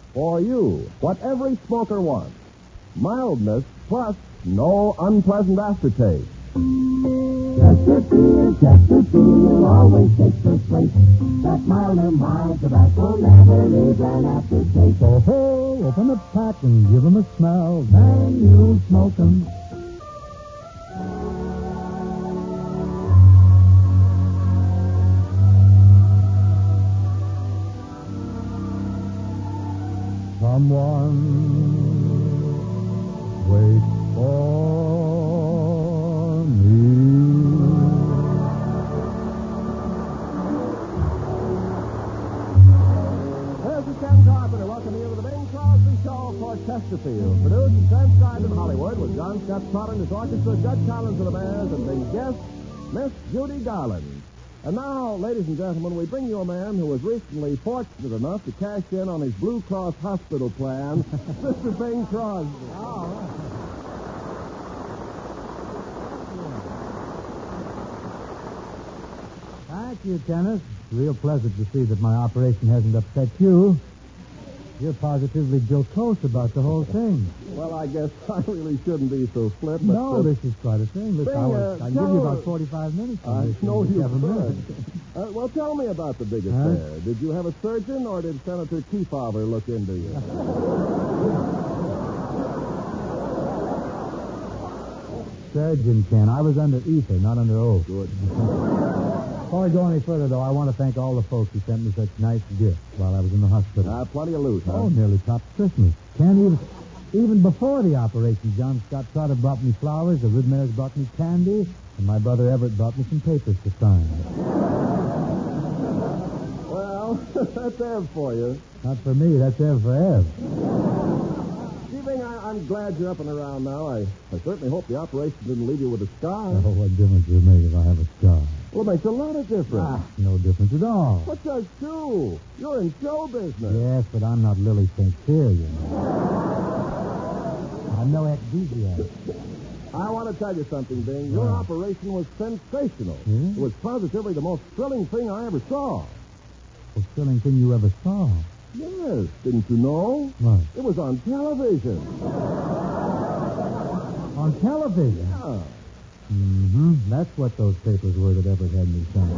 For you, what every smoker wants. Mildness plus no unpleasant aftertaste. Chesterfield always takes first place. That mild tobacco never leaves an aftertaste. So, ho, open the pack and give 'em a smell. Then you'll smoke 'em. Someone wait for me. This is Ken Carpenter welcoming you to the Bing Crosby Show for Chesterfield. Produced and transcribed in Hollywood with John Scott Trotter and his orchestra, Judge Collins of the Bears, and Bing guest, Miss Judy Garland. And now, ladies and gentlemen, we bring you a man who was recently fortunate enough to cash in on his Blue Cross hospital plan, Mr. Bing Crosby. All right. Thank you, Dennis. Real pleasant to see that my operation hasn't upset you. You're positively jocose about the whole thing. Well, I guess I really shouldn't be so flip. But, No, this is quite a thing. This Bing, hour, I give you about 45 minutes. I know you 7 could. minutes. Well, tell me about the big affair. Did you have a surgeon, or did Senator Kefauver look into you? Surgeon, Ken. I was under ether, not under oath. Good. Before I go any further, though, I want to thank all the folks who sent me such nice gifts while I was in the hospital. Plenty of loot, huh? Oh, nearly topped Christmas. Can't even before the operation, John Scott Trotter brought me flowers, the Ridmares brought me candy, and my brother Everett brought me some papers to sign. Well, that's Ev for you. Not for me, that's Ev for Ev. Gee, Bing, I'm glad you're up and around now. I certainly hope the operation didn't leave you with a scar. Oh, what difference does it make if I have a scar? Well, it makes a lot of difference. No difference at all. What does too? You're in show business. Yes, but I'm not Lily St. Cyr, you know. I'm no enthusiast. I want to tell you something, Bing. Your operation was sensational. Yeah? It was positively the most thrilling thing I ever saw. The thrilling thing you ever saw. Yes, didn't you know? What? It was on television. On television? Yeah. Mm-hmm. That's what those papers were that Everett had me sign.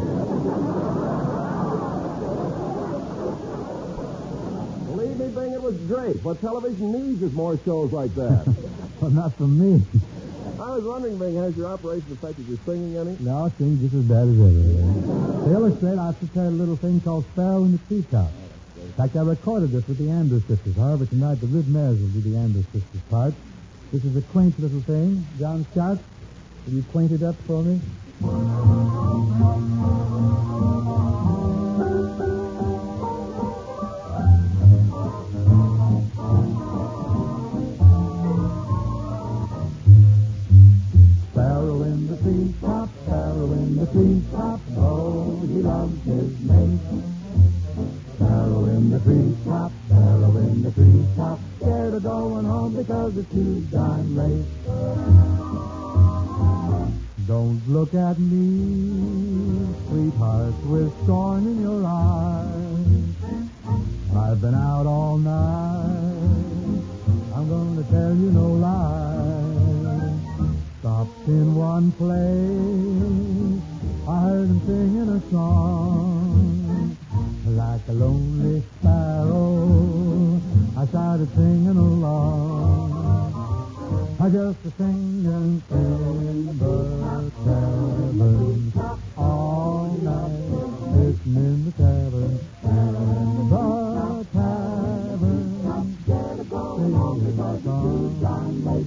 Believe me, Bing, it was great. What television needs is more shows like that. Well, not from me. I was wondering, Bing, has your operation affected your singing any? No, it seems just as bad as ever. To illustrate, I prepared a little thing called Sparrow in the Treetop. In fact, I recorded this with the Andrews sisters. However, tonight the Ridmares will do the Andrews sisters' part. This is a quaint little thing. John Scott, will you quaint it up for me? Sparrow in the treetop, sparrow in the treetop, oh, he loves his mate. Sparrow in the treetop, sparrow in the treetop, scared of going home because it's too darn late. Don't look at me, sweetheart, with scorn in your eyes. I've been out all night, I'm going to tell you no lie. Stopped in one place, I heard him singing a song. Like a lonely sparrow, I started singing along. I just a singing in the tavern all night, sitting in the tavern, in the tavern, singing a song.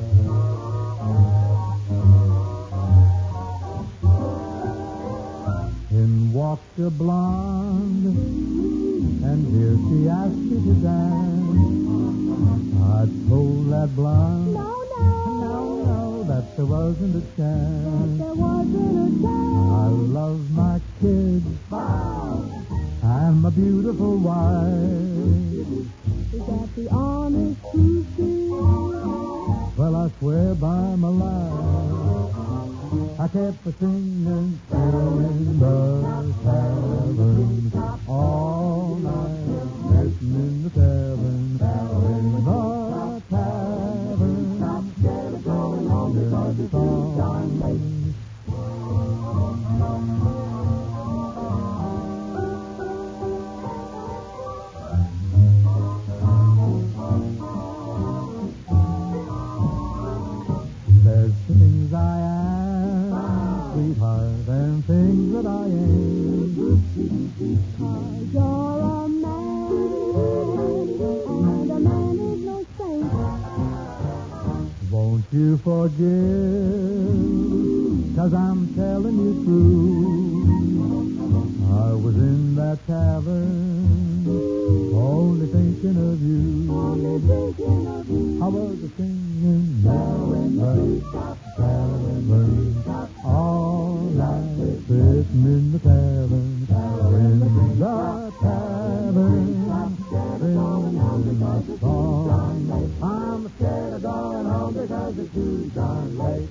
In walked a blonde, and here she asked me to dance. I told that blonde, no, that there wasn't a chance. I love my kids and my beautiful wife. Is that the honest truth? Well, I swear by my life, I kept a singing in the tavern all night, sitting in the tavern. 'cause you're a man, and a man is no saint. Won't you forgive? 'Cause I'm telling you true. I was in that tavern, only thinking of you. Only thinking of you. I was singing Maryland, Maryland, all night, sitting in the tavern, in the tavern, singing my song. I'm scared of going home because it's too darn late.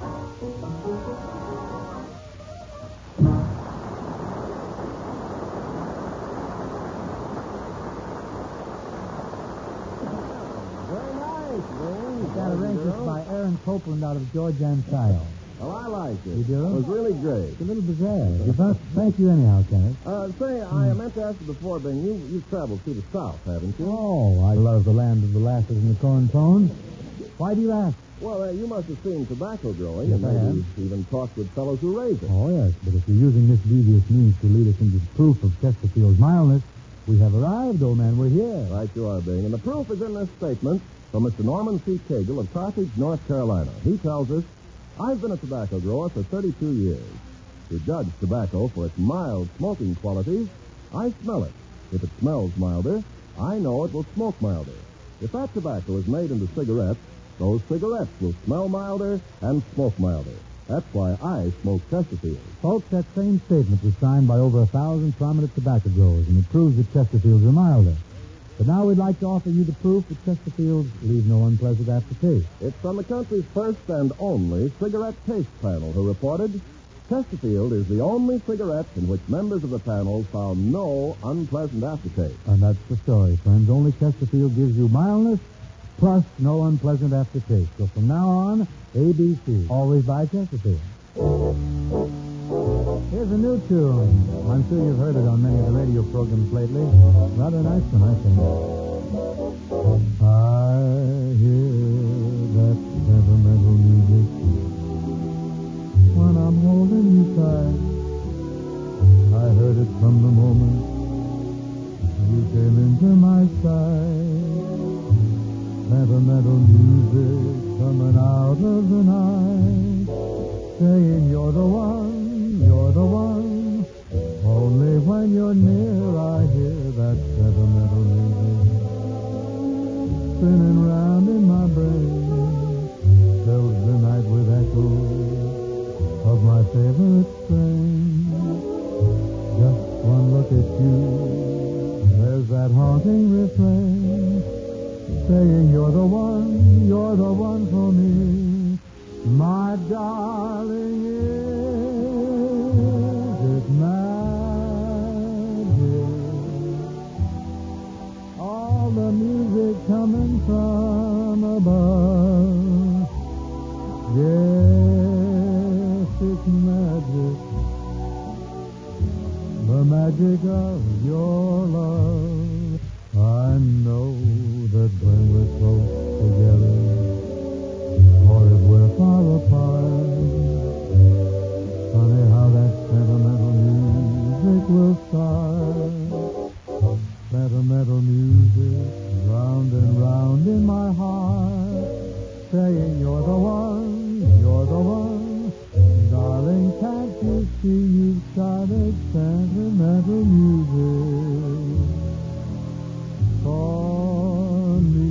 Got arrangements by Aaron Copeland out of Georgian Style. Well, I liked it. You do? It was really great. It's a little bizarre. Thank you anyhow, Kenneth. Say, I meant to ask you before, Ben, you've traveled through the South, haven't you? Oh, I love the land of the lasses and the corn tones. Why do you ask? Well, you must have seen tobacco growing, Yes, and I have. maybe even talked with fellows who raise it. Oh, yes, but if you're using this devious means to lead us into proof of Chesterfield's mildness, we have arrived, old man. We're here. Right you are, Bing. And the proof is in this statement from Mr. Norman C. Cagle of Carthage, North Carolina. He tells us, I've been a tobacco grower for 32 years. To judge tobacco for its mild smoking qualities, I smell it. If it smells milder, I know it will smoke milder. If that tobacco is made into cigarettes, those cigarettes will smell milder and smoke milder. That's why I smoke Chesterfield. Folks, that same statement was signed by over 1,000 prominent tobacco growers, and it proves that Chesterfields are milder. But now we'd like to offer you the proof that Chesterfields leave no unpleasant aftertaste. It's from the country's first and only cigarette taste panel who reported Chesterfield is the only cigarette in which members of the panel found no unpleasant aftertaste. And that's the story, friends. Only Chesterfield gives you mildness plus no unpleasant aftertaste. So from now on, ABC. Always buy Chesterfield. Here's a new tune. I'm sure you've heard it on many of the radio programs lately. Rather nice one, I think. I hear that sentimental music when I'm holding you tight. I heard it from the moment you came into my sight. Sentimental music coming out of the night, saying you're the one, you're the one. Only when you're near I hear that sentimental music spinning round in my brain, fills the night with echoes of my favorite strain. Just one look at you, there's that haunting refrain, saying you're the one for me, my darling. Is it magic? All the music coming from above. Yes, it's magic. The magic of your love. I know that when we're close together, or if we're far apart, funny how that sentimental music will start. Sentimental music round and round in my heart, saying you're the one, you're the one. Darling, can't you see you've started sentimental music for me?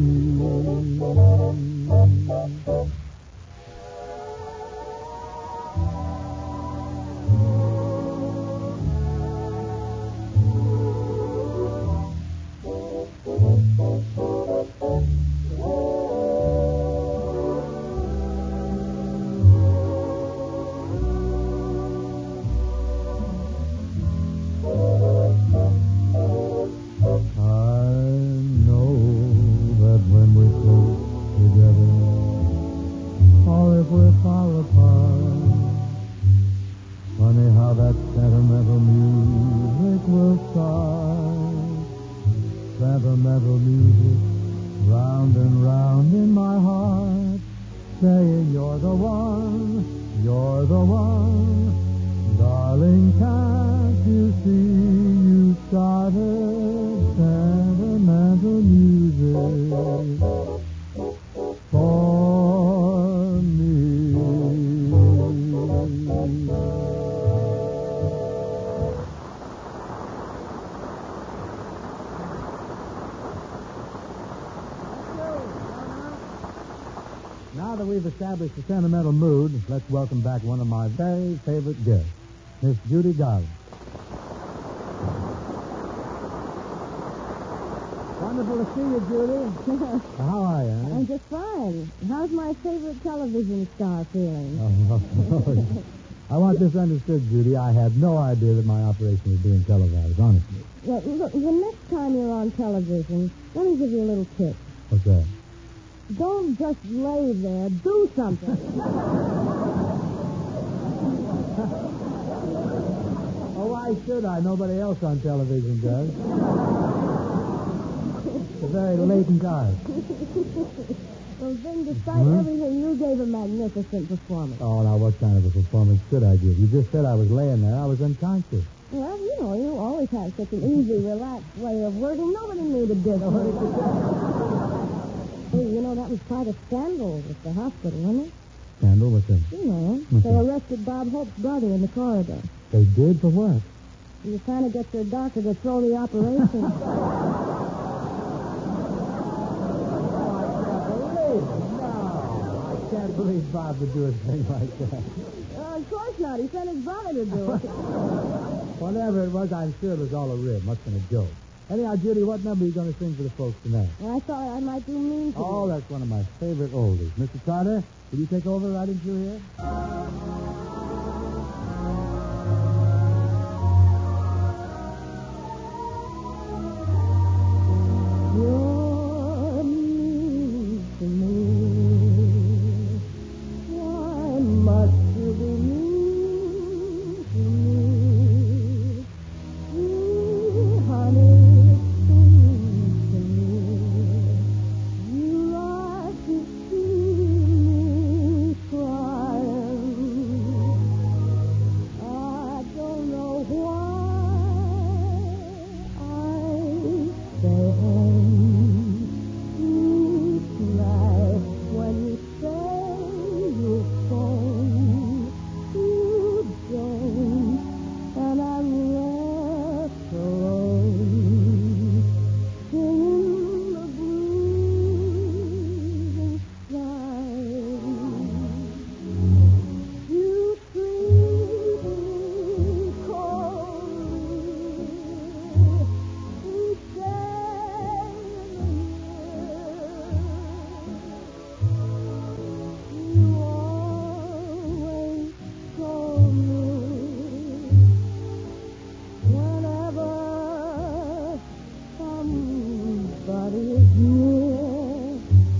Sentimental music round and round in my heart, saying you're the one, you're the one. Darling, can't you see you Now that we've established a sentimental mood, let's welcome back one of my very favorite guests, Miss Judy Garland. Wonderful to see you, Judy. How are you? Huh? I'm just fine. How's my favorite television star feeling? Oh, I want this understood, Judy. I had no idea that my operation was being televised, honestly. Well, look, the next time you're on television, let me give you a little tip. What's that? Don't just lay there. Do something. Oh, why should I? Nobody else on television does. It's a very latent art. Well, then, despite everything, you gave a magnificent performance. Oh, now what kind of a performance should I give? You just said I was laying there. I was unconscious. Well, you know, you always have such an easy, relaxed way of working. Nobody needed this. Hey, you know, that was quite a scandal at the hospital, wasn't it? Scandal? What's that? You know, they arrested Bob Hope's brother in the corridor. They did? For what? He was trying to get their doctor to throw the operation. I can't believe Bob would do a thing like that. Of course not. He sent his brother to do it. Whatever it was, I'm sure it was all a rib. Must have been a joke. Anyhow, Judy, what number are you going to sing for the folks tonight? Well, I thought I might do mean to. Oh, that's one of my favorite oldies. Mr. Carter, will you take over right into here? You're mean to me. Why must you be mean to me? Honey, it seems to me you like to see me crying. I don't know why I stay home each night when you say you'll phone. You don't, and I'm left alone, singing the blues inside. You treat me coldly each day you always told me whenever somebody is near,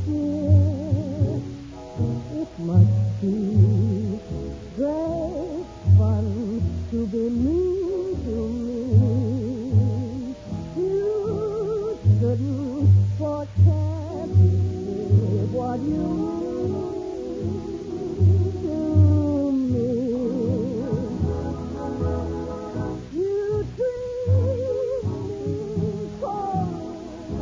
it must be great fun to be mean to me. You shouldn't forget what you mean to me. You treat me coldly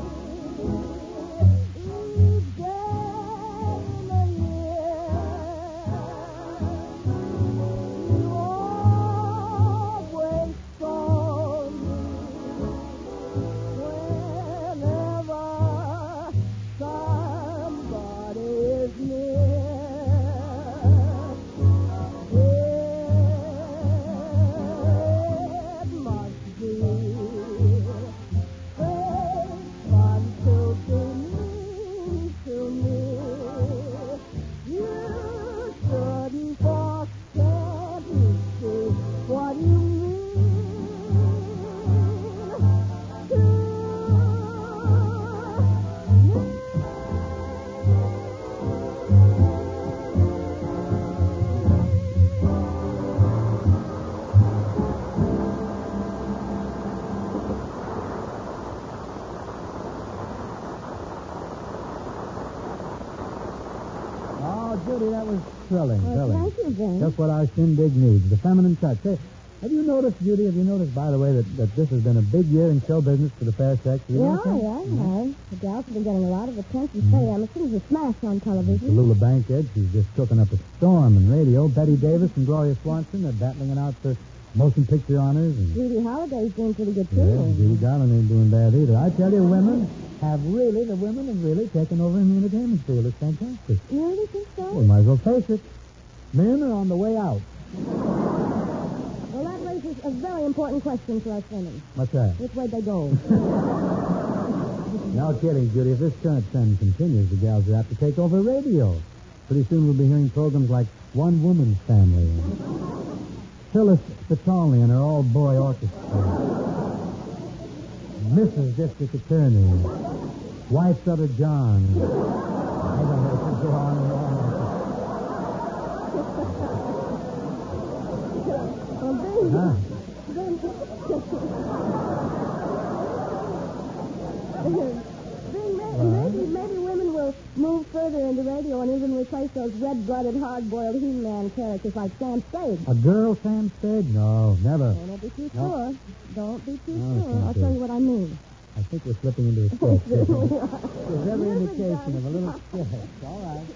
each day in the year. You always told me whenever somebody is near. It must be great fun to be mean to me. You shouldn't forget to see what you mean to me. Oh, Judy, that was thrilling. Thank you, James. Just what our shindig needs, the feminine touch. Hey, have you noticed, Judy, by the way, that this has been a big year in show business for the fair sex? Have you Yeah, noticed that? I have. The gals have been getting a lot of attention. Say, Emerson, a smash on television. Lula Bankhead, she's just cooking up a storm in radio. Betty Davis and Gloria Swanson, they're battling it out for motion picture honors. And Judy Holliday's doing pretty good, too. yeah, Judy Garland ain't doing bad either. I tell you, women, The women have really taken over in the entertainment field. It's fantastic. You really think so? We might as well face it. Men are on the way out. Well, that raises a very important question for us women. What's that? Which way they go? No kidding, Judy. If this current trend continues, the gals will have to take over radio. Pretty soon we'll be hearing programs like One Woman's Family, Phyllis Spitali and her all-boy orchestra, Mrs. District Attorney, Wife Sutter John. I don't know. It could go on and on. Well, maybe women will move further into radio and even replace those red-blooded, hard-boiled He-Man characters like Sam Spade. A girl, Sam Spade? No, never. Oh, don't be too sure. Don't be too No, sure. I'll tell you what I mean. I think we're slipping into a sketch. There's every Yes, indication of a little sketch. All right.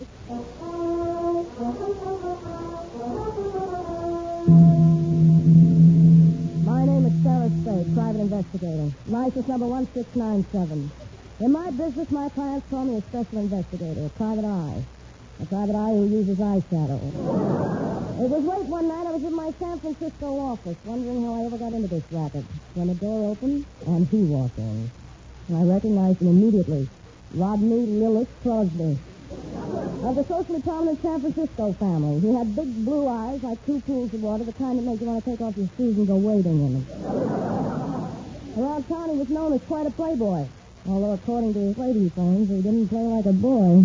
My name is Sarah Spade, private investigator. License number 1697. In my business, my clients call me a special investigator, a private eye. A private eye who uses eyeshadow. It was late one night. I was in my San Francisco office, wondering how I ever got into this racket. When the door opened, and he walked in. And I recognized him immediately. Rodney Lillis Crosby. Of the socially prominent San Francisco family. He had big blue eyes like two pools of water, the kind that make you want to take off your shoes and go wading in them. Around town, he was known as quite a playboy. Although, according to his lady friends, he didn't play like a boy.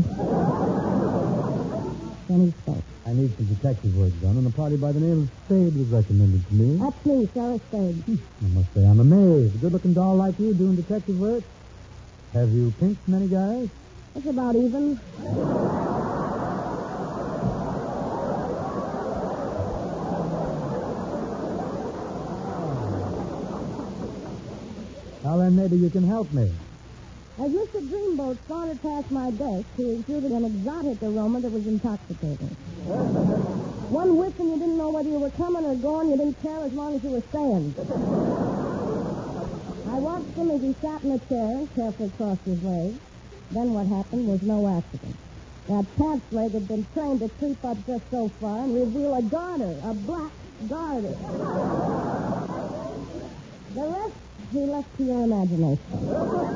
Then he spoke. I need some detective work done, and a party by the name of Spade was recommended to me. That's me, Sarah Spade. I must say I'm amazed. A good-looking doll like you doing detective work? Have you pinked many guys? It's about even. Well, then maybe you can help me. As Mr. Dreamboat sauntered past my desk, he exuded an exotic aroma that was intoxicating. One whiff and you didn't know whether you were coming or going. You didn't care as long as you were staying. I watched him as he sat in a chair and carefully crossed his legs. Then what happened was no accident. That pants leg had been trained to creep up just so far and reveal a garter, a black garter. The rest he left to your imagination.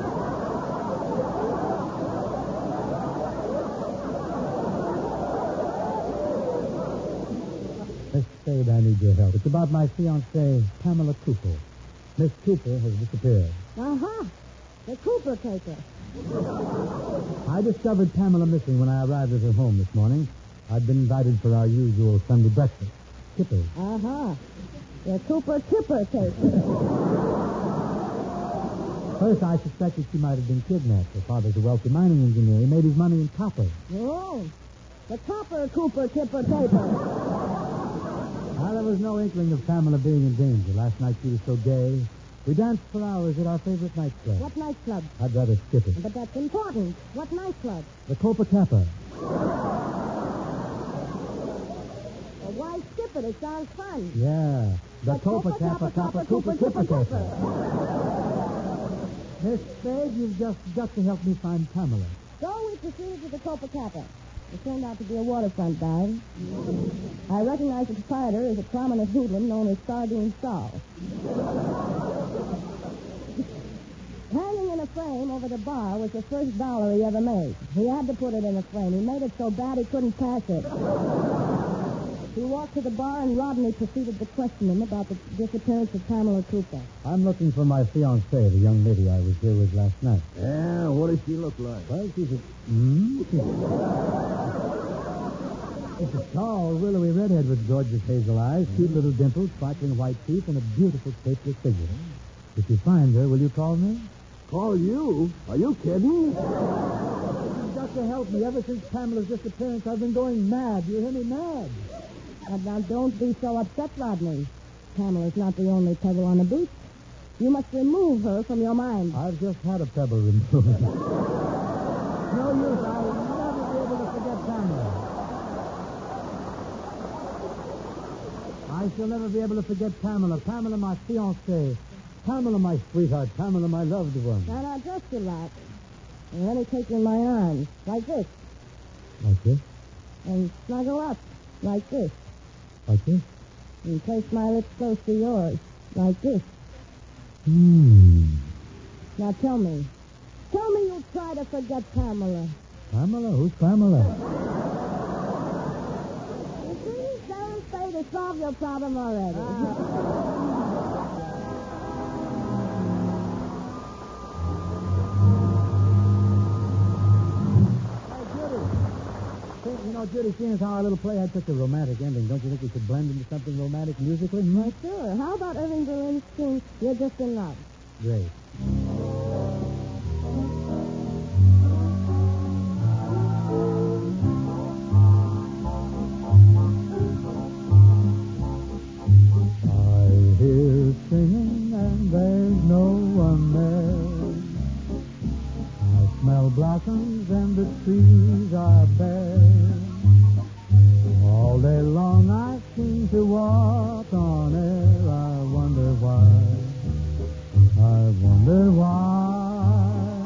Miss Spade, I need your help. It's about my fiancée, Pamela Cooper. Miss Cooper has disappeared. Uh-huh. The Cooper taker. I discovered Pamela missing when I arrived at her home this morning. I'd been invited for our usual Sunday breakfast. Kippers. Uh-huh. The Cooper Kipper taker. First, I suspected she might have been kidnapped. Her father's a wealthy mining engineer. He made his money in copper. Oh. The Copper Cooper Kipper taker. Well, there was no inkling of Pamela being in danger. Last night she was so gay. We danced for hours at our favorite nightclub. What nightclub? I'd rather skip it. But that's important. What nightclub? The Copa Kappa. Well, why skip it? It sounds fun. Yeah. The Copa Kappa Cooper Kipper taker. Miss Spade, you've just got to help me find Pamela. So we proceeded to the Copa Kappa. It turned out to be a waterfront dive. I recognized the proprietor as a prominent hoodlum known as Sardine Saul. Hanging in a frame over the bar was the first dollar he ever made. He had to put it in a frame. He made it so bad he couldn't pass it. He walked to the bar and Rodney proceeded to question him about the disappearance of Pamela Cooper. I'm looking for my fiancée, the young lady I was here with last night. Yeah, what does she look like? Well, she's a... It's a tall, willowy redhead with gorgeous hazel eyes, cute little dimples, sparkling white teeth, and a beautiful, shapeless figure. If you find her, will you call me? Call you? Are you kidding? You've got to help me. Ever since Pamela's disappearance, I've been going mad. You hear me? Mad. Now, don't be so upset, Rodney. Pamela's not the only pebble on the beach. You must remove her from your mind. I've just had a pebble removed. No use. I'll never be able to forget Pamela. I shall never be able to forget Pamela. Pamela, my fiancée. Pamela, my sweetheart. Pamela, my loved one. Now, just relax. And let me take you in my arms, like this. Like this? And snuggle up, like this. Like this? And place my lips close to yours, like this. Now tell me you'll try to forget Pamela. Pamela? Who's Pamela? You see, Sarah's Spade has solved your problem already. Judy, seeing as how our little play had such a romantic ending, don't you think we could blend into something romantic musically? Hmm? Well, sure. How about Irving Berlin's tune, You're Just in Love? Great. I hear singing and there's no one there. I smell blossoms and the trees are bare. All day long I seem to walk on air. I wonder why. I wonder why.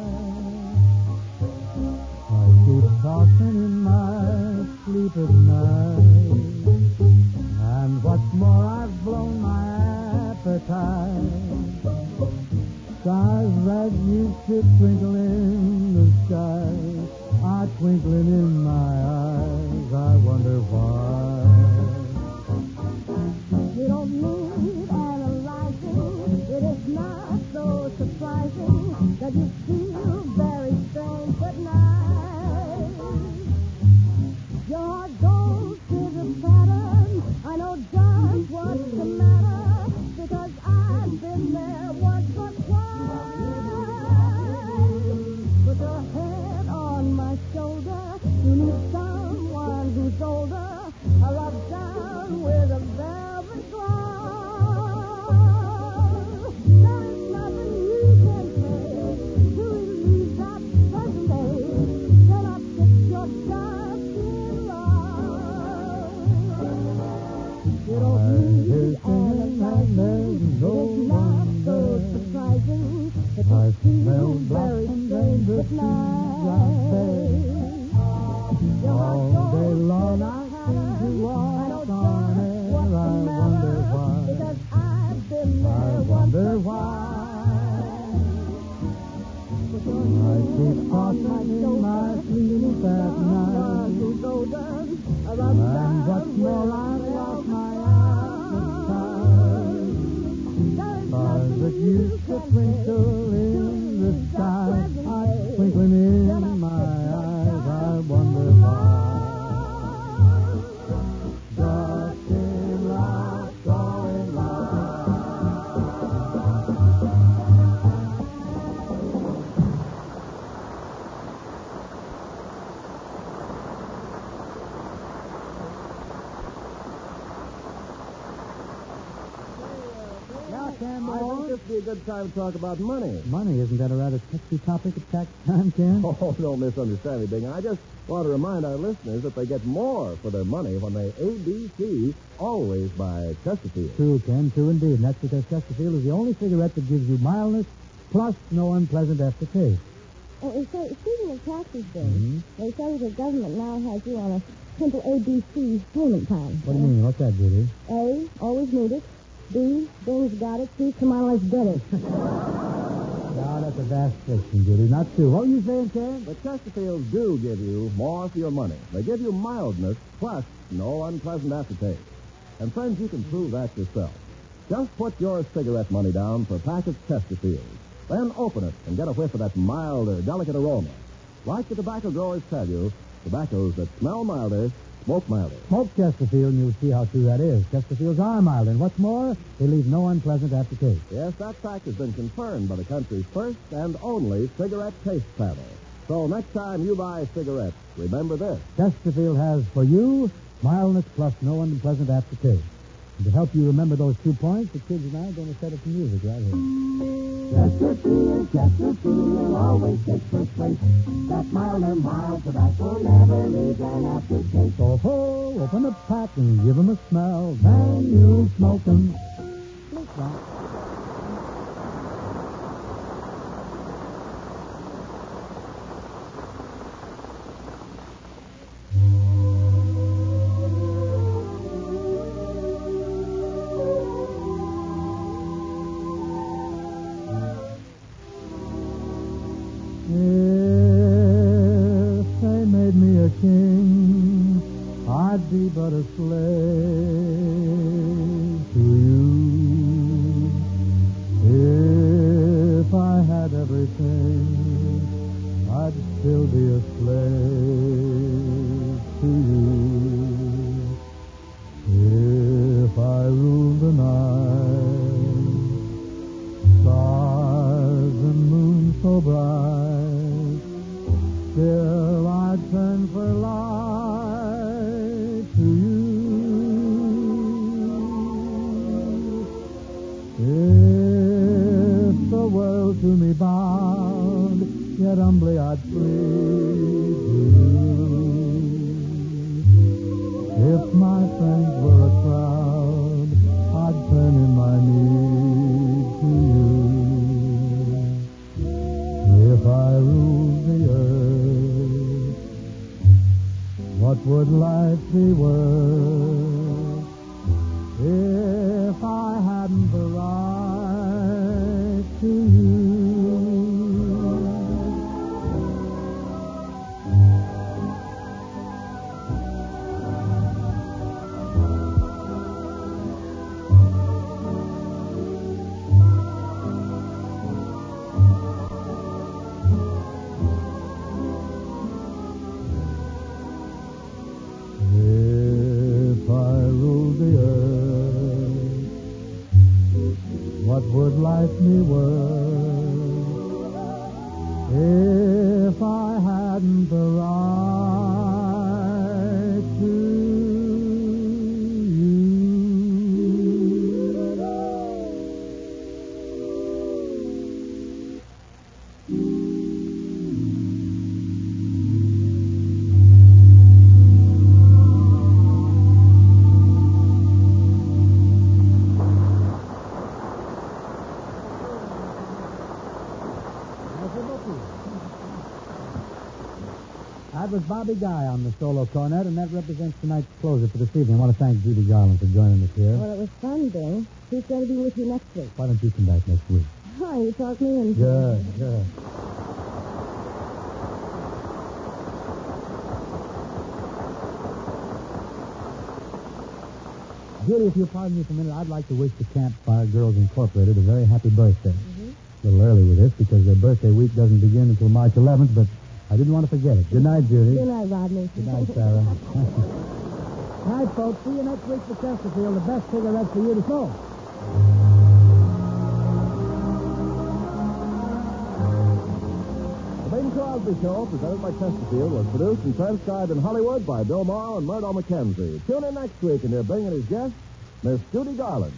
I keep tossing in my sleep at night. And what's more, I've blown my appetite. Stars that used to twinkle in the sky are twinkling in my eyes. I wonder why. You don't need analyzing. It is not so surprising that you feel very strange at night. Your heart goes to the pattern. I know just what's the matter because I've been there once or twice. Put your head on my shoulder. You need someone who's older. I love down with a velvet glove. There is nothing you can say to relieve that present day. Then I fix your dust in love. You don't need analyzing. It is not so surprising that you feel very strange at night. All day long I seem to walk on air. I wonder why. Because I've been there I wonder why. I keep tossing in my sleep at night. And what's more, I've lost my appetite. Stars that used to twinkle in the sky are twinkling in my eyes. I wonder why. Just in love, so in love. I think this would be a good time to talk about money. Money, isn't that a rather touchy topic at tax time, Ken? Oh, don't misunderstand me, Bing. I just want to remind our listeners that they get more for their money when they ABC, always by Chesterfield. True, Ken, true indeed. And that's because Chesterfield is the only cigarette that gives you mildness plus no unpleasant aftertaste. Oh, speaking of taxes, Bill, they say the government now has you on a simple ABC payment plan. What do you mean? What's that, Judy? A, always need it. B, Bing's got it. C, come on, let's get it. Now, that's a vast fiction, Judy. Not true. What were you saying, Ken? But Chesterfields do give you more for your money. They give you mildness plus no unpleasant aftertaste. And friends, you can prove that yourself. Just put your cigarette money down for a pack of Chesterfields. Then open it and get a whiff of that milder, delicate aroma. Like the tobacco growers tell you, tobaccos that smell milder, smoke milder. Smoke Chesterfield, and you'll see how true that is. Chesterfields are mild, and what's more, they leave no unpleasant aftertaste. Yes, that fact has been confirmed by the country's first and only cigarette taste panel. So next time you buy cigarettes, remember this. Chesterfield has for you mildness plus no unpleasant aftertaste. And to help you remember those 2 points, the kids and I are going to set up some music right here. Chesterfield always takes first place. That mild tobacco never leaves an aftertaste. So, ho, open the pack and give 'em a smell. Then you smoke 'em. If they made me a king, I'd be but a slave to you. If I had everything, I'd still be a slave to you. If I ruled the night, stars and moon so bright, still I'd turn for light to you. If the world to me bound, yet humbly I'd plead to you. If my friends were a crowd, I'd turn in my need to you. If I ruled the earth, what would life be worth if I hadn't the right to you? If I ruled the earth, what would life be worth if I hadn't the right to you? That was Bobby Guy on the solo cornet, and that represents tonight's closer for this evening. I want to thank Judy Garland for joining us here. Well, it was fun, Bill. Who's going to be with you next week? Why don't you come back next week? Oh, you talk me into Good, good. Judy, if you'll pardon me for a minute, I'd like to wish the Campfire Girls Incorporated a very happy birthday. A little early with this because their birthday week doesn't begin until March 11th, but I didn't want to forget it. Good night, Judy. Good night, Rodney. Good night, Sarah. All right, folks. See you next week for Chesterfield. The best cigarettes for you to smoke. The Bing Crosby Show, presented by Chesterfield, was produced and transcribed in Hollywood by Bill Morrow and Murdo McKenzie. Tune in next week, and he'll bring in his guest, Miss Judy Garland.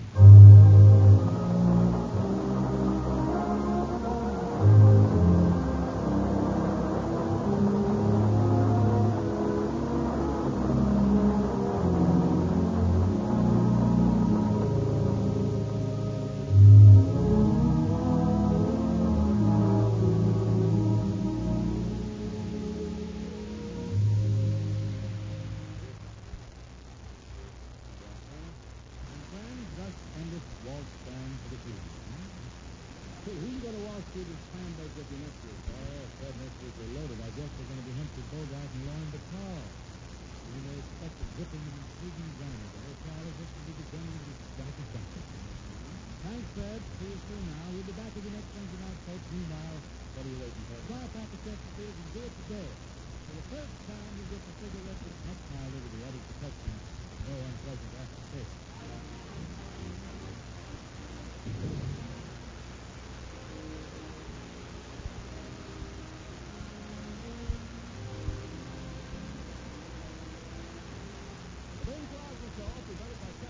Who's going to walk through this fan base with you next week? Oh, Fred, next week they're loaded. I guess they're going to be Humphrey Bogart and Lauren Bacall. You may expect a gripping and intriguing drama. The whole crowd is just to be beginning to be back and back. Thanks, Fred. See you soon now. We'll be back with you next Wednesday night, folks. Meanwhile, what are you waiting for? Drive back to Chesterfield and do it today. For the first time, you get the cigarette